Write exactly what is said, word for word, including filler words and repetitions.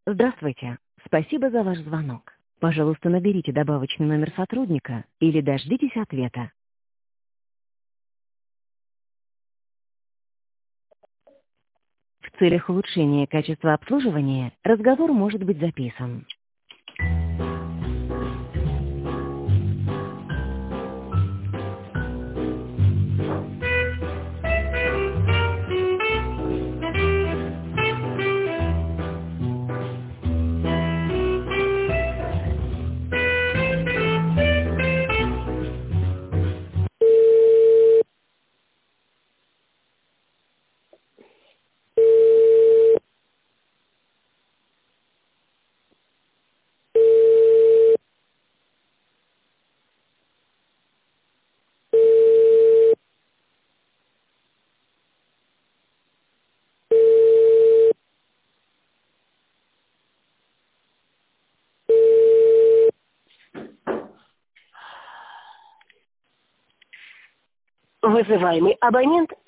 Здравствуйте. Спасибо за ваш звонок. Пожалуйста, наберите добавочный номер сотрудника или дождитесь ответа. В целях улучшения качества обслуживания разговор может быть записан. Вызываемый абонент